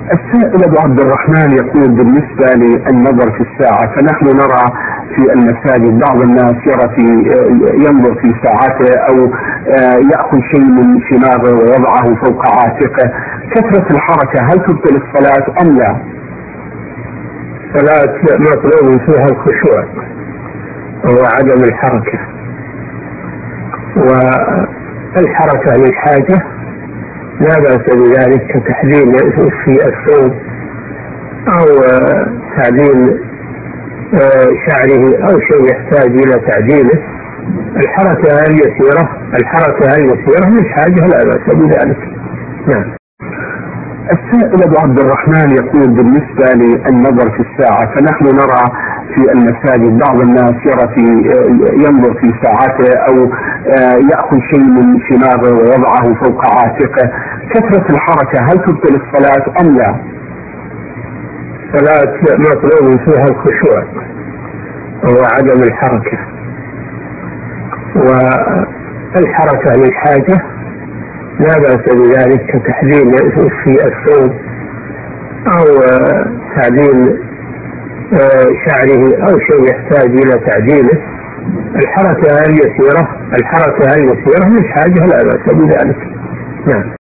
السائل أبو عبد الرحمن يقول بالنسبة للنظر في الساعة، فنحن نرى في المساجد بعض الناس ينظر في ساعته أو يأخذ شيء من شماغه ويضعه فوق عاتقه. كثرة الحركة هل تبطل الصلاة أم لا؟ صلاة مطلوب فيها الخشوع وعدم الحركة، والحركة للحاجة لا بأس بذلك كتحليل في الثوب أو تعديل شعره أو شيء يحتاج إلى تعديله. الحركة اليسيرة للحاجة لا بأس بذلك. نعم. السائل أبو عبد الرحمن يقول بالنسبة للنظر في الساعة، فنحن نرى في المساجد بعض الناس ينظر في ساعته أو يأخذ شيء من شماغه ويضعه فوق عاتقه. كثرة الحركة هل تبطل الصلاة أم لا؟ صلاة مطلوب فيها الخشوع وعدم الحركة، والحركة للحاجة لا بأس بذلك كتحليل في الثوب أو تعديل شعره أو شيء يحتاج إلى تعديله. الحركة اليسيرة للحاجة لا بأس بذلك. نعم.